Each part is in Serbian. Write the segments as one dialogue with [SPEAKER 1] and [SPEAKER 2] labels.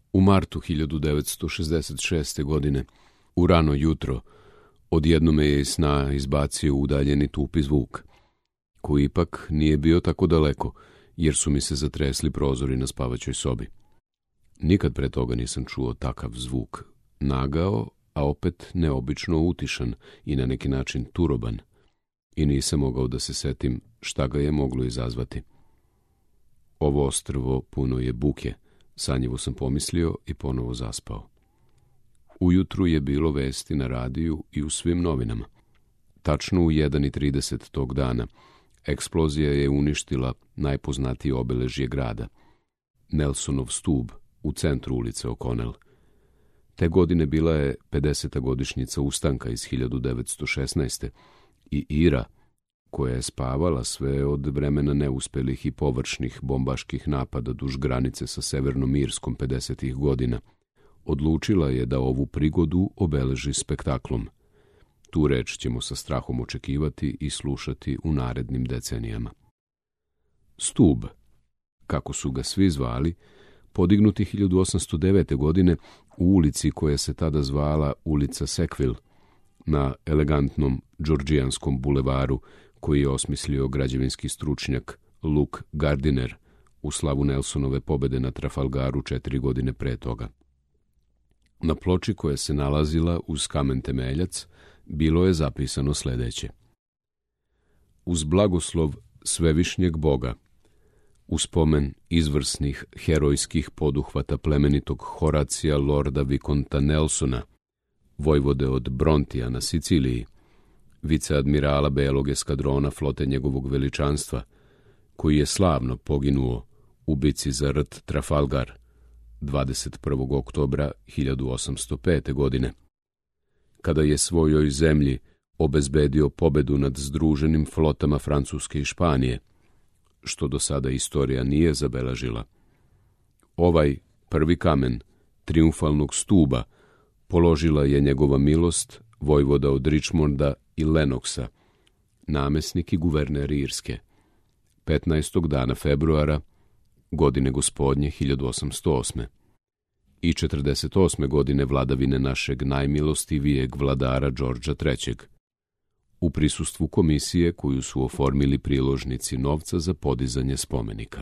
[SPEAKER 1] U martu 1966. godine, u rano jutro, odjednom me je iz sna izbacio udaljeni tupi zvuk, koji ipak nije bio tako daleko, jer su mi se zatresli prozori na spavaćoj sobi. Nikad pre toga nisam čuo takav zvuk, nagao, a opet neobično utišan i na neki način turoban, i nisam mogao da se setim šta ga je moglo izazvati. Ovo ostrvo puno je buke, sanjivo sam pomislio i ponovo zaspao. Ujutru je bilo vesti na radiju i u svim novinama. Tačno u 1:30 tog dana eksplozija je uništila najpoznatije obeležje grada, Nelsonov stub u centru ulice O'Connell. Te godine bila je 50. godišnjica ustanka iz 1916. i Ira, koja je spavala sve od vremena neuspelih i površnih bombaških napada duž granice sa Severnom Irskom 50. godina, odlučila je da ovu prigodu obeleži spektaklom. Tu reč ćemo sa strahom očekivati i slušati u narednim decenijama. Stub, kako su ga svi zvali, podignuti 1809. godine u ulici koja se tada zvala ulica Sackville, na elegantnom Georgijanskom bulevaru koji je osmislio građevinski stručnjak Luke Gardiner u slavu Nelsonove pobede na Trafalgaru 4 godine pre toga. Na ploči koja se nalazila uz kamen temeljac bilo je zapisano sledeće: uz blagoslov svevišnjeg Boga, u spomen izvrsnih herojskih poduhvata plemenitog Horacija Lorda Vikonta Nelsona, vojvode od Brontija na Siciliji, viceadmirala belog eskadrona flote njegovog veličanstva, koji je slavno poginuo u bici za rt Trafalgar 21. oktobra 1805. godine, kada je svojoj zemlji obezbedio pobedu nad združenim flotama Francuske i Španije, što do sada istorija nije zabeležila. Ovaj prvi kamen triumfalnog stuba položila je njegova milost, vojvoda od Richmonda i Lennoxa, namesnik i guverner Irske, 15. dana februara, godine gospodnje 1808. i 48. godine vladavine našeg najmilostivijeg vladara Đorđa III. U prisustvu komisije koju su oformili priložnici novca za podizanje spomenika.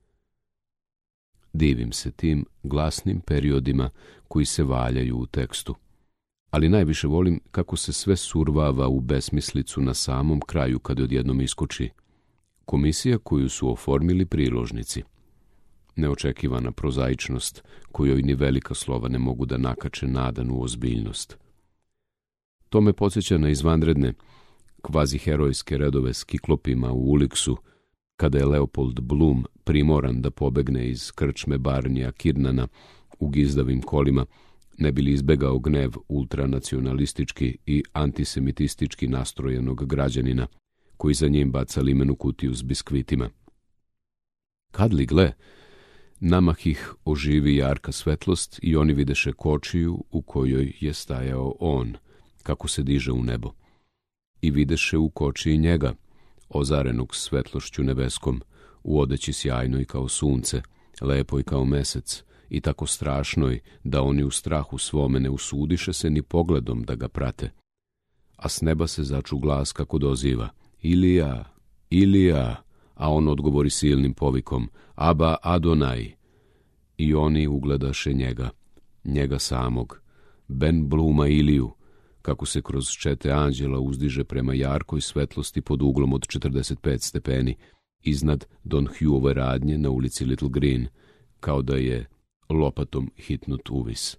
[SPEAKER 1] Divim se tim glasnim periodima koji se valjaju u tekstu, ali najviše volim kako se sve survava u besmislicu na samom kraju kad odjednom iskoči komisija koju su oformili priložnici. Neočekivana prozaičnost kojoj ni velika slova ne mogu da nakače nadanu ozbiljnost. To me podsjeća na izvanredne, kvaziherojske redove s kiklopima u Uliksu, kada je Leopold Bloom primoran da pobegne iz krčme Barnija Kidnana u gizdavim kolima, ne bi li izbegao gnev ultranacionalistički i antisemitistički nastrojenog građanina, koji za njim baca limenu kutiju s biskvitima. Kad li gle, namah ih oživi jarka svetlost i oni videše kočiju u kojoj je stajao on, kako se diže u nebo. I videše u kočiji njega, ozarenog svetlošću nebeskom, u odeći sjajnoj kao sunce, lepoj kao mesec i tako strašnoj da oni u strahu svome ne usudiše se ni pogledom da ga prate. A s neba se začu glas kako doziva: Ilija, Ilija, a on odgovori silnim povikom: Aba Adonaj. I oni ugledaše njega samog, Ben Bluma Iliju, kako se kroz čete anđela uzdiže prema jarkoj svetlosti pod uglom od 45 stepeni, iznad Don Hughove radnje na ulici Little Green, kao da je lopatom hitnut uvis.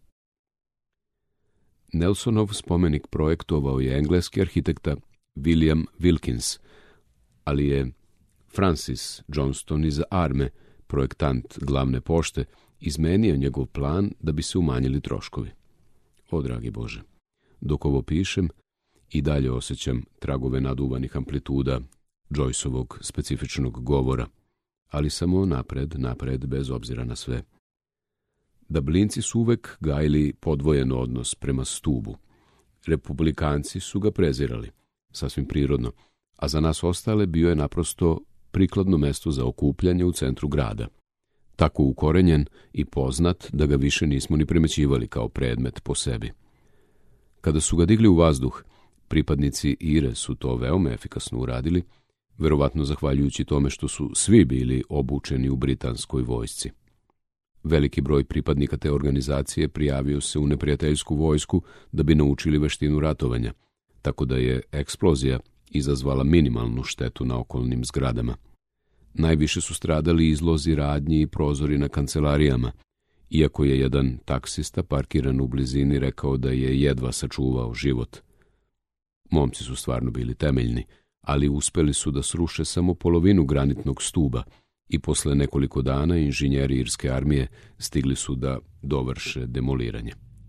[SPEAKER 1] Nelsonov spomenik projektovao je engleski arhitekta William Wilkins, ali je Francis Johnston iz Arme, projektant glavne pošte, izmenio njegov plan da bi se umanjili troškovi. O, dragi Bože, dok ovo pišem, i dalje osjećam tragove naduvanih amplituda Joyceovog specifičnog govora, ali samo napred, bez obzira na sve. Dublinci su uvek gajili podvojen odnos prema stubu. Republikanci su ga prezirali, sasvim prirodno, a za nas ostale bio je naprosto prikladno mesto za okupljanje u centru grada. tako ukorenjen i poznat da ga više nismo ni primećivali kao predmet po sebi. Kada su ga digli u vazduh, pripadnici IRE su to veoma efikasno uradili, verovatno zahvaljujući tome što su svi bili obučeni u britanskoj vojsci. Veliki broj pripadnika te organizacije prijavio se u neprijateljsku vojsku da bi naučili veštinu ratovanja, tako da je eksplozija izazvala minimalnu štetu na okolnim zgradama. Najviše su stradali izlozi radnji i prozori na kancelarijama, iako je jedan taksista parkiran u blizini rekao da je jedva sačuvao život. Momci su stvarno bili temeljni, ali uspeli su da sruše samo polovinu granitnog stuba i posle nekoliko dana inženjeri irske armije stigli su da dovrše demoliranje.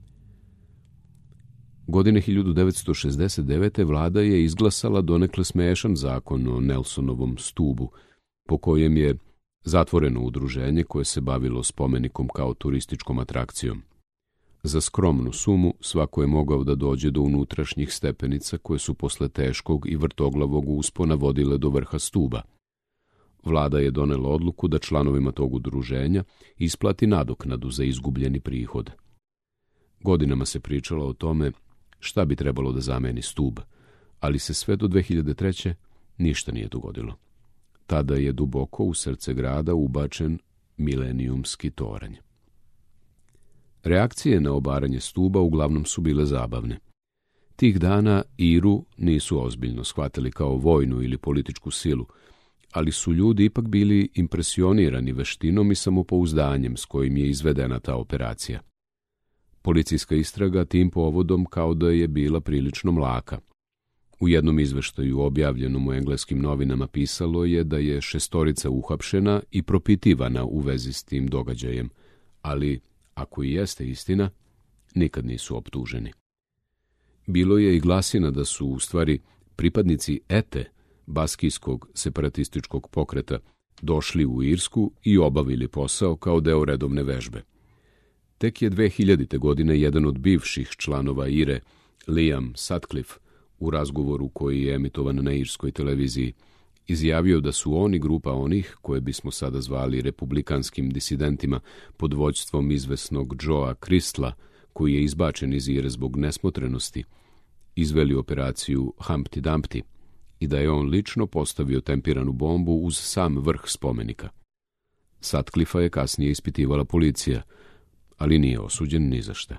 [SPEAKER 1] Godine 1969. vlada je izglasala donekle smešan zakon o Nelsonovom stubu, po kojem je zatvoreno udruženje koje se bavilo spomenikom kao turističkom atrakcijom. Za skromnu sumu svako je mogao da dođe do unutrašnjih stepenica koje su posle teškog i vrtoglavog uspona vodile do vrha stuba. Vlada je donela odluku da članovima tog udruženja isplati nadoknadu za izgubljeni prihod. Godinama se pričalo o tome šta bi trebalo da zameni stub, ali se sve do 2003. ništa nije dogodilo. Tada je duboko u srce grada ubačen milenijumski toranj. Reakcije na obaranje stuba uglavnom su bile zabavne. Tih dana Iru nisu ozbiljno shvatili kao vojnu ili političku silu, ali su ljudi ipak bili impresionirani veštinom i samopouzdanjem s kojim je izvedena ta operacija. Policijska istraga tim povodom kao da je bila prilično mlaka. U jednom izveštaju objavljenom u engleskim novinama pisalo je da je 6 uhapšena i propitivana u vezi s tim događajem, ali ako i jeste istina, nikad nisu optuženi. Bilo je i glasina da su u stvari pripadnici ETE, baskijskog separatističkog pokreta, došli u Irsku i obavili posao kao deo redovne vežbe. Tek je 2000. godine jedan od bivših članova IRE, Liam Sutcliffe, u razgovoru koji je emitovan na irskoj televiziji, izjavio da su oni grupa onih koje bismo sada zvali republikanskim disidentima pod vođstvom izvesnog Joea Cristla, koji je izbačen iz IRE zbog nesmotrenosti, izveli operaciju Humpty Dumpty i da je on lično postavio tempiranu bombu uz sam vrh spomenika. Sutcliffa je kasnije ispitivala policija, ali nije osuđen ni za šta.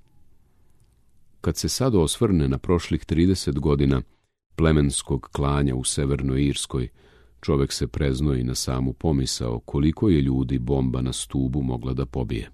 [SPEAKER 1] Kad se sad osvrne na prošlih 30 godina plemenskog klanja u Severnoj Irskoj, čovek se preznoji na samu pomisao koliko je ljudi bomba na stubu mogla da pobije.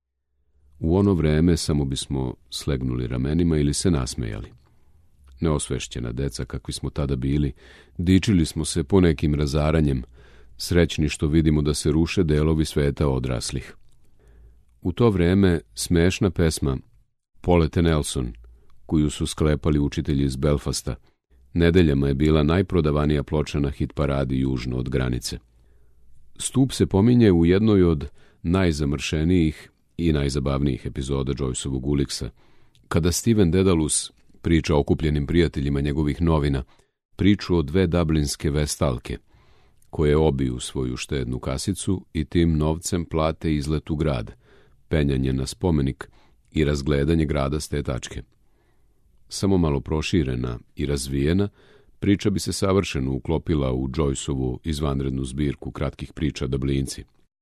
[SPEAKER 1] U ono vreme samo bismo slegnuli ramenima ili se nasmejali. Neosvešćena deca kakvi smo tada bili, dičili smo se ponekim razaranjem, srećni što vidimo da se ruše delovi sveta odraslih. U to vreme smešna pesma Polete Nelson, koju su sklepali učitelji iz Belfasta, nedeljama je bila najprodavanija ploča na hit paradi južno od granice. Stup se pominje u jednoj od najzamršenijih i najzabavnijih epizoda Joyceovog Uliksa, kada Steven Dedalus priča okupljenim prijateljima njegovih novina priču o 2 dublinske vestalke, koje obiju svoju štednu kasicu i tim novcem plate izlet u grad, penjanje na spomenik i razgledanje grada s te tačke. Samo malo proširena i razvijena, priča bi se savršeno uklopila u Joyceovu izvanrednu zbirku kratkih priča Dublinci.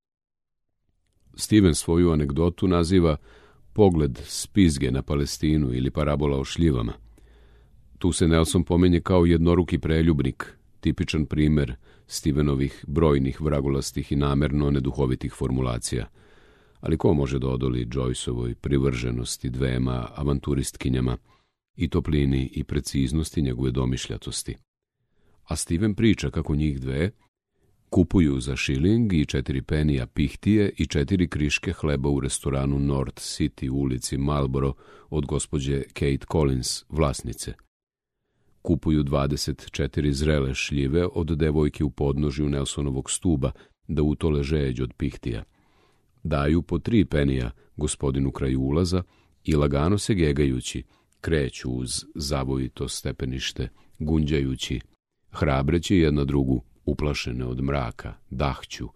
[SPEAKER 1] Steven svoju anegdotu naziva Pogled s pizge na Palestinu ili parabola o šljivama. Tu se Nelson pominje kao jednoruki preljubnik, tipičan primer Stevenovih brojnih vragolastih i namerno neduhovitih formulacija. Ali ko može da odoli Joyceovoj privrženosti 2 avanturistkinjama i toplini i preciznosti njegove domišljatosti? A Steven priča kako njih 2 kupuju za šiling i 4 penija pihtije i 4 kriške hleba u restoranu North City u ulici Marlborough od gospođe Kate Collins, vlasnice. Kupuju 24 zrele šljive od devojke u podnožju Nelsonovog stuba da utole žeđ od pihtija. Daju po 3 penija gospodinu kraju ulaza i lagano se gegajući kreću uz zavojito stepenište, gunđajući, hrabreći jedna drugu, uplašene od mraka, dahću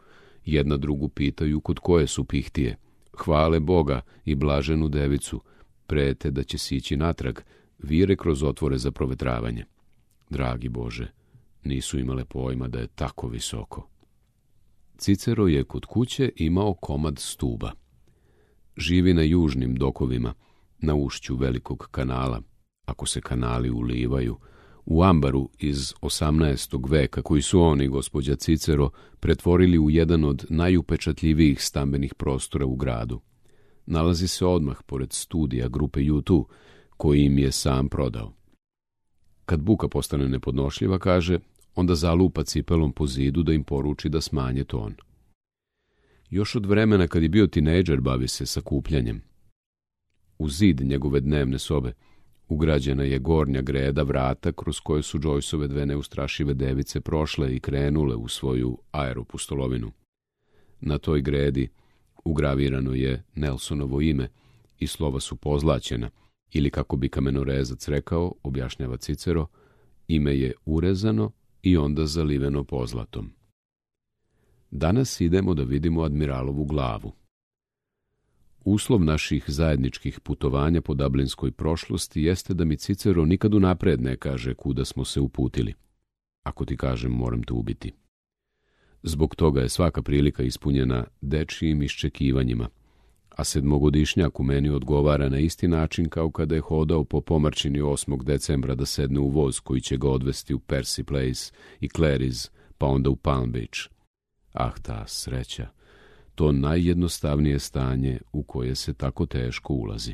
[SPEAKER 1] Jedna drugu pitaju kod koje su pihtije. Hvale Boga i blaženu devicu. Prete da će sići natrag, vire kroz otvore za provetravanje. Dragi Bože, nisu imale pojma da je tako visoko. Cicero je kod kuće imao komad stuba. Živi na južnim dokovima, na ušću velikog kanala, ako se kanali ulivaju, u ambaru iz 18. veka, koji su oni, gospođa Cicero, pretvorili u jedan od najupečatljivijih stambenih prostora u gradu. Nalazi se odmah pored studija grupe U2, koji im je sam prodao. Kad buka postane nepodnošljiva, kaže, onda zalupa cipelom po zidu da im poruči da smanje ton. Još od vremena kad je bio tinejdžer bavi se sakupljanjem. U zid njegove dnevne sobe ugrađena je gornja greda vrata kroz koje su Joyceove dve neustrašive device prošle i krenule u svoju aeropustolovinu. Na toj gredi ugravirano je Nelsonovo ime i slova su pozlaćena, ili kako bi kamenorezac rekao, objašnjava Cicero, ime je urezano i onda zaliveno pozlatom. Danas idemo da vidimo admiralovu glavu. Uslov naših zajedničkih putovanja po dublinskoj prošlosti jeste da mi Cicero nikad unapred ne kaže kuda smo se uputili. Ako ti kažem, moram te ubiti. Zbog toga je svaka prilika ispunjena dečijim iščekivanjima, a sedmogodišnjak u meni odgovara na isti način kao kada je hodao po Pomarčini 8. decembra da sedne u voz koji će ga odvesti u Percy Place i Clary's, pa onda u Palm Beach. Ah, ta sreća, to najjednostavnije stanje u koje se tako teško ulazi.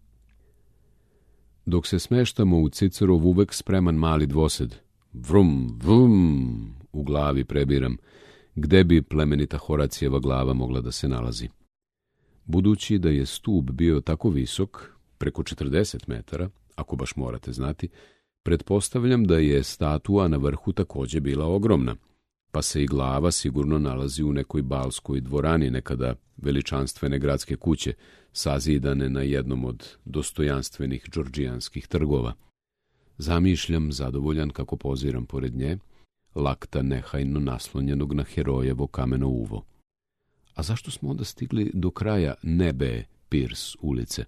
[SPEAKER 1] Dok se smeštamo u Cicerov uvek spreman mali dvosed, vrum, vrum, u glavi prebiram, gde bi plemenita Horacijeva glava mogla da se nalazi. Budući da je stub bio tako visok, preko 40 metara, ako baš morate znati, pretpostavljam da je statua na vrhu takođe bila ogromna, pa se i glava sigurno nalazi u nekoj balskoj dvorani nekada veličanstvene gradske kuće, sazidane na jednom od dostojanstvenih džordžijanskih trgova. Zamišljam, zadovoljan kako poziram pored nje, lakta nehajno naslonjenog na herojevo kameno uvo. A zašto smo onda stigli do kraja Nebe Pierce ulice?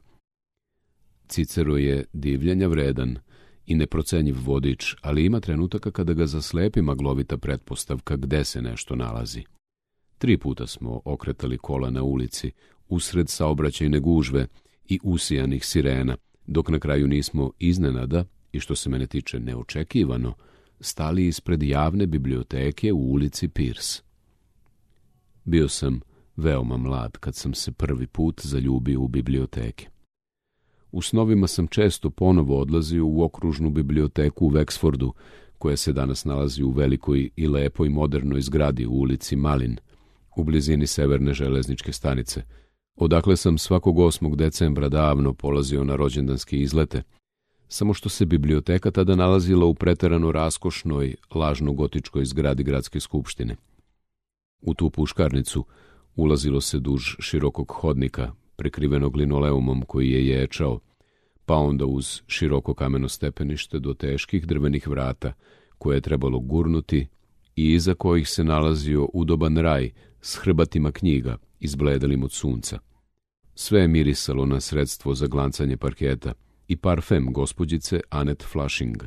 [SPEAKER 1] Cicero je divljenja vredan i neprocenjiv vodič, ali ima trenutaka kada ga zaslepi maglovita pretpostavka gde se nešto nalazi. 3 puta smo okretali kola na ulici, usred saobraćajne gužve i usijanih sirena, dok na kraju nismo iznenada, i što se mene tiče neočekivano, stali ispred javne biblioteke u ulici Pierce. Bio sam veoma mlad kad sam se prvi put zaljubio u biblioteke. U snovima sam često ponovo odlazio u okružnu biblioteku u Wexfordu, koja se danas nalazi u velikoj i lepoj modernoj zgradi u ulici Malin, u blizini severne železničke stanice, odakle sam svakog 8. decembra davno polazio na rođendanske izlete, samo što se biblioteka tada nalazila u preterano raskošnoj, lažno-gotičkoj zgradi gradske skupštine. U tu puškarnicu ulazilo se duž širokog hodnika, prekrivenog linoleumom koji je ječao, pa onda uz široko kameno stepenište do teških drvenih vrata, koje je trebalo gurnuti i iza kojih se nalazio udoban raj s hrbatima knjiga izbledelim od sunca. Sve je mirisalo na sredstvo za glancanje parketa i parfem gospođice Annette Flushing.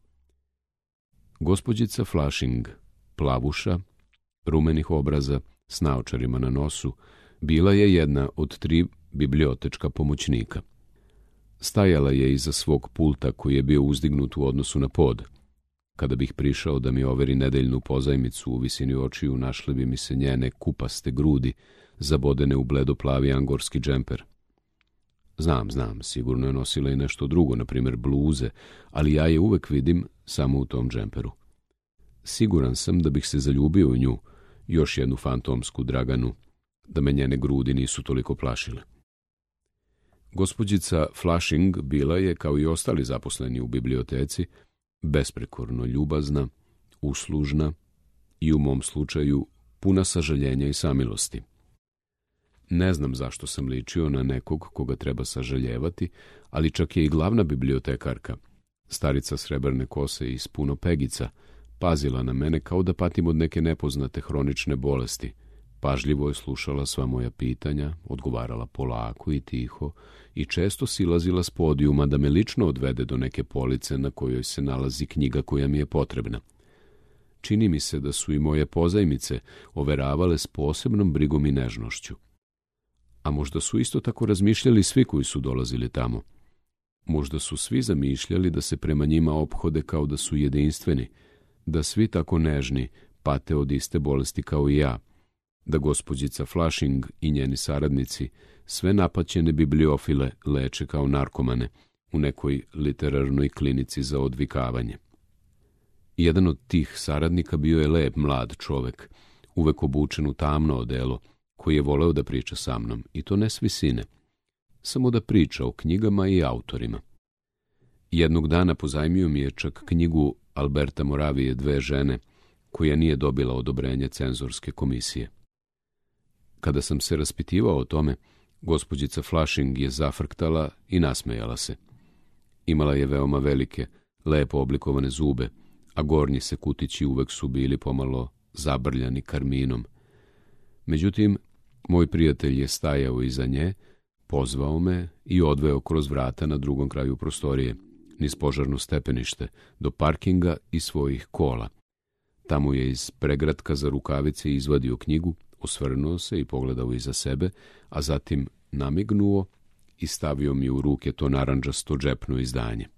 [SPEAKER 1] Gospođica Flushing, plavuša, rumenih obraza, s naočarima na nosu, bila je jedna od 3 bibliotečka pomoćnika. Stajala je iza svog pulta koji je bio uzdignut u odnosu na pod. Kada bih prišao da mi overi nedeljnu pozajmicu u visini očiju, našle bi mi se njene kupaste grudi, zabodene u bledo-plavi angorski džemper. Znam, sigurno je nosila i nešto drugo, na primjer bluze, ali ja je uvek vidim samo u tom džemperu. Siguran sam da bih se zaljubio u nju, još jednu fantomsku Draganu, da me njene grudi nisu toliko plašile. Gospođica Flushing bila je, kao i ostali zaposleni u biblioteci, besprekorno ljubazna, uslužna i u mom slučaju puna sažaljenja i samilosti. Ne znam zašto sam ličio na nekog koga treba sažaljevati, ali čak je i glavna bibliotekarka, starica srebrne kose i s puno pegica, pazila na mene kao da patim od neke nepoznate hronične bolesti, Pažljivo je slušala sva moja pitanja, odgovarala polako i tiho i često silazila s podijuma da me lično odvede do neke police na kojoj se nalazi knjiga koja mi je potrebna. Čini mi se da su i moje pozajmice overavale s posebnom brigom i nežnošću. A možda su isto tako razmišljali svi koji su dolazili tamo. Možda su svi zamišljali da se prema njima ophode kao da su jedinstveni, da svi tako nežni pate od iste bolesti kao i ja, da gospođica Flushing i njeni saradnici sve napaćene bibliofile leče kao narkomane u nekoj literarnoj klinici za odvikavanje. Jedan od tih saradnika bio je lep mlad čovek, uvek obučen u tamno odelo, koji je voleo da priča sa mnom, i to ne s visine, samo da priča o knjigama i autorima. Jednog dana pozajmio mi je čak knjigu Alberta Moravije Dve žene, koja nije dobila odobrenje cenzorske komisije. Kada sam se raspitivao o tome, gospođica Flushing je zafrktala i nasmejala se. Imala je veoma velike, lepo oblikovane zube, a gornji se kutići uvek su bili pomalo zabrljani karminom. Međutim, moj prijatelj je stajao iza nje, pozvao me i odveo kroz vrata na drugom kraju prostorije, niz požarno stepenište, do parkinga i svojih kola. Tamo je iz pregratka za rukavice izvadio knjigu, osvrnuo se i pogledao iza sebe, a zatim namignuo i stavio mi u ruke to narandžasto džepno izdanje.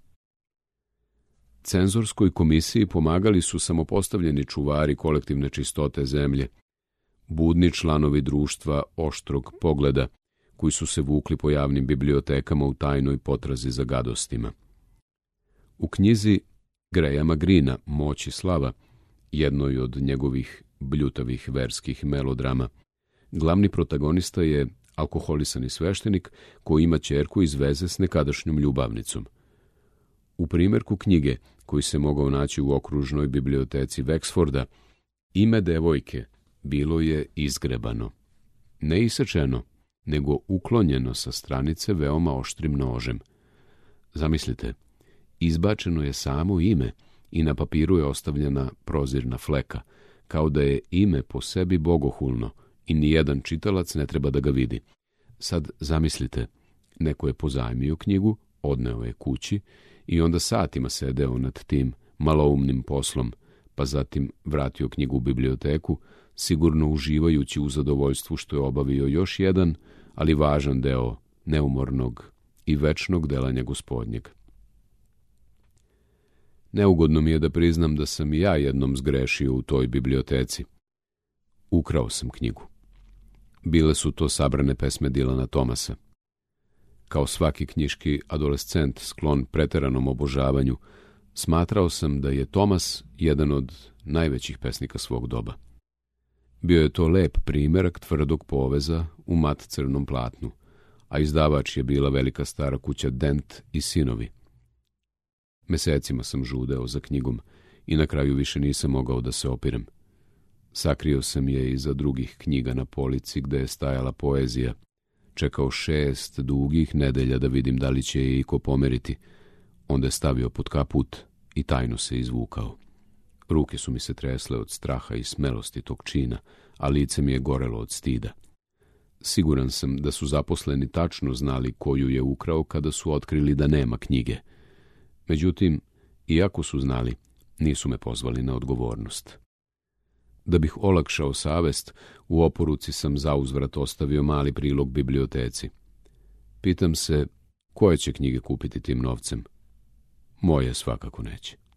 [SPEAKER 1] Cenzorskoj komisiji pomagali su samopostavljeni čuvari kolektivne čistote zemlje, budni članovi društva oštrog pogleda, koji su se vukli po javnim bibliotekama u tajnoj potrazi za gadostima. U knjizi Grahama Greena Moć i slava, jednoj od njegovih bljutavih verskih melodrama, glavni protagonista je alkoholisani sveštenik koji ima ćerku iz veze s nekadašnjom ljubavnicom. U primjerku knjige, koji se mogao naći u okružnoj biblioteci Wexforda, ime devojke bilo je izgrebano. Ne isečeno, nego uklonjeno sa stranice veoma oštrim nožem. Zamislite, izbačeno je samo ime i na papiru je ostavljena prozirna fleka, kao da je ime po sebi bogohulno i nijedan čitalac ne treba da ga vidi. Sad zamislite, neko je pozajmio knjigu, odneo je kući i onda satima sedeo nad tim maloumnim poslom, pa zatim vratio knjigu u biblioteku, sigurno uživajući u zadovoljstvu što je obavio još jedan, ali važan deo neumornog i večnog delanja Gospodnjeg. Neugodno mi je da priznam da sam i ja jednom zgrešio u toj biblioteci. Ukrao sam knjigu. Bile su to sabrane pesme Dylana Thomasa. Kao svaki knjiški adolescent sklon preteranom obožavanju, smatrao sam da je Thomas jedan od najvećih pesnika svog doba. Bio je to lep primerak tvrdog poveza u mat crnom platnu, a izdavač je bila velika stara kuća Dent i sinovi. Mesecima sam žudeo za knjigom i na kraju više nisam mogao da se opirem. Sakrio sam je iza drugih knjiga na polici gde je stajala poezija. Čekao 6 dugih nedelja da vidim da li će je iko pomeriti. Onda je stavio pod kaput i tajno se izvukao. Ruke su mi se tresle od straha i smelosti tog čina, a lice mi je gorelo od stida. Siguran sam da su zaposleni tačno znali koju je ukrao kada su otkrili da nema knjige. Međutim, iako su znali, nisu me pozvali na odgovornost. Da bih olakšao savest, u oporuci sam zauzvrat ostavio mali prilog biblioteci. Pitam se, koje će knjige kupiti tim novcem? Moje svakako neće.